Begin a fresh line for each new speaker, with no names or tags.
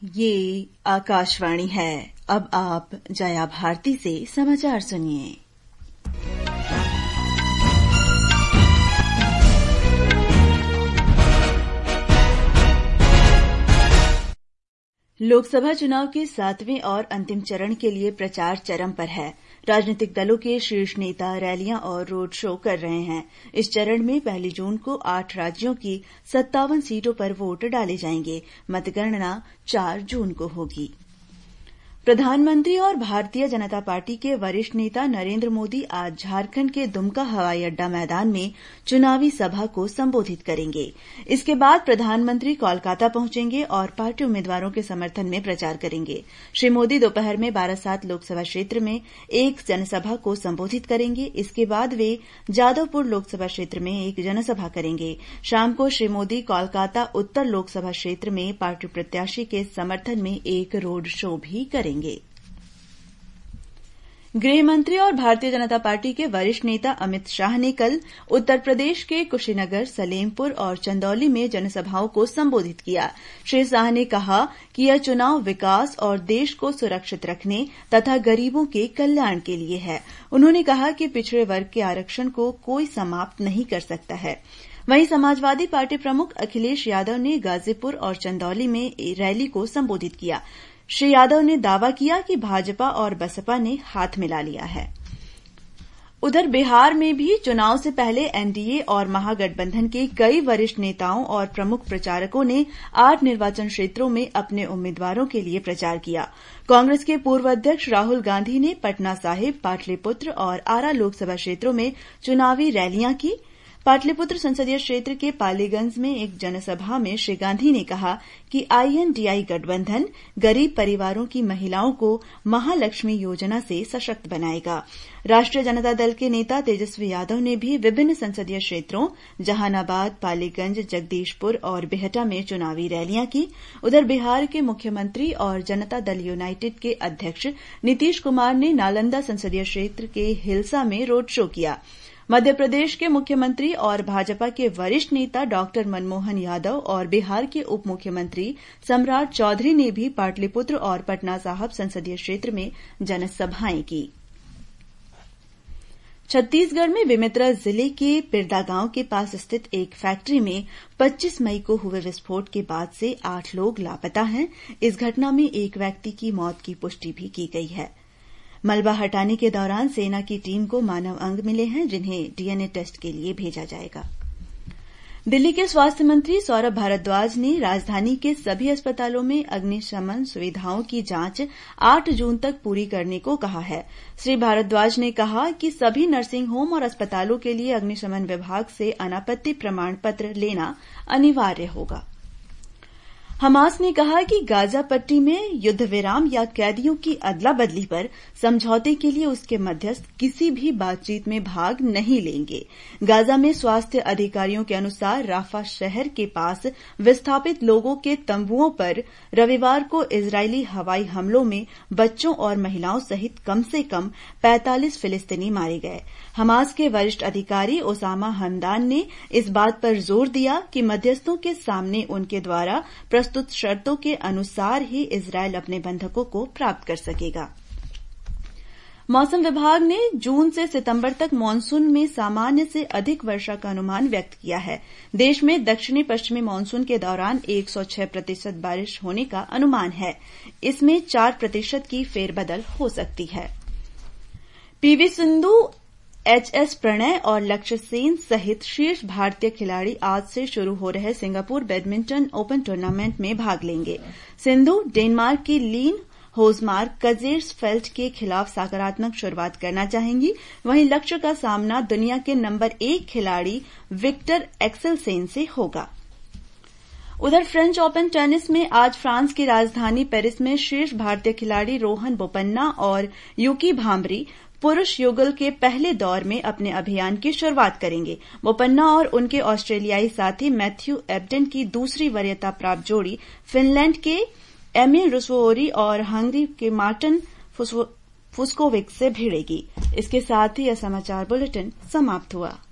ये आकाशवाणी है। अब आप जया भारती से समाचार सुनिए। लोकसभा चुनाव के 7वें और अंतिम चरण के लिए प्रचार चरम पर है। राजनीतिक दलों के शीर्ष नेता रैलियां और रोड शो कर रहे हैं। इस चरण में 1 जून को 8 राज्यों की 57 सीटों पर वोट डाले जाएंगे। मतगणना 4 जून को होगी। प्रधानमंत्री और भारतीय जनता पार्टी के वरिष्ठ नेता नरेंद्र मोदी आज झारखंड के दुमका हवाई अड्डा मैदान में चुनावी सभा को संबोधित करेंगे। इसके बाद प्रधानमंत्री कोलकाता पहुंचेंगे और पार्टी उम्मीदवारों के समर्थन में प्रचार करेंगे। श्री मोदी दोपहर में बारासात लोकसभा क्षेत्र में एक जनसभा को संबोधित करेंगे। इसके बाद वे जादवपुर लोकसभा क्षेत्र में एक जनसभा करेंगे। शाम को श्री मोदी कोलकाता उत्तर लोकसभा क्षेत्र में पार्टी प्रत्याशी के समर्थन में एक रोड शो भी करेंगे। गृह मंत्री और भारतीय जनता पार्टी के वरिष्ठ नेता अमित शाह ने कल उत्तर प्रदेश के कुशीनगर, सलेमपुर और चंदौली में जनसभाओं को संबोधित किया। श्री शाह ने कहा कि यह चुनाव विकास और देश को सुरक्षित रखने तथा गरीबों के कल्याण के लिए है। उन्होंने कहा कि पिछड़े वर्ग के आरक्षण को कोई समाप्त नहीं कर सकता है। वहीं समाजवादी पार्टी प्रमुख अखिलेश यादव ने गाजीपुर और चंदौली में रैली को संबोधित किया। श्री यादव ने दावा किया कि भाजपा और बसपा ने हाथ मिला लिया है। उधर बिहार में भी चुनाव से पहले एनडीए और महागठबंधन के कई वरिष्ठ नेताओं और प्रमुख प्रचारकों ने 8 निर्वाचन क्षेत्रों में अपने उम्मीदवारों के लिए प्रचार किया। कांग्रेस के पूर्व अध्यक्ष राहुल गांधी ने पटना साहिब, पाटलिपुत्र और आरा लोकसभा क्षेत्रों में चुनावी रैलियां की। पाटलिपुत्र संसदीय क्षेत्र के पालीगंज में एक जनसभा में श्री गांधी ने कहा कि आईएनडीआई गठबंधन गरीब परिवारों की महिलाओं को महालक्ष्मी योजना से सशक्त बनाएगा। राष्ट्रीय जनता दल के नेता तेजस्वी यादव ने भी विभिन्न संसदीय क्षेत्रों जहानाबाद, पालीगंज, जगदीशपुर और बिहटा में चुनावी रैलियां की। उधर बिहार के मुख्यमंत्री और जनता दल यूनाइटेड के अध्यक्ष नीतीश कुमार ने नालंदा संसदीय क्षेत्र के हिलसा में रोड शो किया। मध्य प्रदेश के मुख्यमंत्री और भाजपा के वरिष्ठ नेता डॉक्टर मनमोहन यादव और बिहार के उप मुख्यमंत्री सम्राट चौधरी ने भी पाटलिपुत्र और पटना साहिब संसदीय क्षेत्र में जनसभाएं की। छत्तीसगढ़ में बेमेतरा जिले के पिरदा गांव के पास स्थित एक फैक्ट्री में 25 मई को हुए विस्फोट के बाद से 8 लोग लापता हैं। इस घटना में एक व्यक्ति की मौत की पुष्टि भी की गई है। मलबा हटाने के दौरान सेना की टीम को मानव अंग मिले हैं, जिन्हें डीएनए टेस्ट के लिए भेजा जाएगा। दिल्ली के स्वास्थ्य मंत्री सौरभ भारद्वाज ने राजधानी के सभी अस्पतालों में अग्निशमन सुविधाओं की जांच 8 जून तक पूरी करने को कहा है। श्री भारद्वाज ने कहा कि सभी नर्सिंग होम और अस्पतालों के लिए अग्निशमन विभाग से अनापत्ति प्रमाण पत्र लेना अनिवार्य होगा। हमास ने कहा कि गाजा पट्टी में युद्ध विराम या कैदियों की अदला बदली पर समझौते के लिए उसके मध्यस्थ किसी भी बातचीत में भाग नहीं लेंगे। गाजा में स्वास्थ्य अधिकारियों के अनुसार राफा शहर के पास विस्थापित लोगों के तंबुओं पर रविवार को इजरायली हवाई हमलों में बच्चों और महिलाओं सहित कम से कम 45 फिलिस्तीनी मारे गए। हमास के वरिष्ठ अधिकारी ओसामा हमदान ने इस बात पर जोर दिया कि मध्यस्थों के सामने उनके द्वारा प्रस्तुत शर्तों के अनुसार ही इजरायल अपने बंधकों को प्राप्त कर सकेगा। मौसम विभाग ने जून से सितंबर तक मानसून में सामान्य से अधिक वर्षा का अनुमान व्यक्त किया है। देश में दक्षिणी पश्चिमी मानसून के दौरान 106% बारिश होने का अनुमान है। इसमें 4% की फेरबदल हो सकती है। पीवी सिंधु, एचएस प्रणय और लक्ष्य सेन सहित शीर्ष भारतीय खिलाड़ी आज से शुरू हो रहे सिंगापुर बैडमिंटन ओपन टूर्नामेंट में भाग लेंगे। सिंधु डेनमार्क की लीन होजमार्क कजेर्सफेल्ड के खिलाफ सकारात्मक शुरुआत करना चाहेंगी। वहीं लक्ष्य का सामना दुनिया के नंबर 1 खिलाड़ी विक्टर एक्सेलसेन से होगा। उधर फ्रेंच ओपन टेनिस में आज फ्रांस की राजधानी पेरिस में शीर्ष भारतीय खिलाड़ी रोहन बोपन्ना और यूकी भांबरी पुरुष युगल के पहले दौर में अपने अभियान की शुरुआत करेंगे। बोपन्ना और उनके ऑस्ट्रेलियाई साथी मैथ्यू एब्डन की दूसरी वरीयता प्राप्त जोड़ी फिनलैंड के एमिल रुस्वोरी और हंगरी के मार्टिन फुस्कोविक से भिड़ेगी। इसके साथ ही यह समाचार बुलेटिन समाप्त हुआ।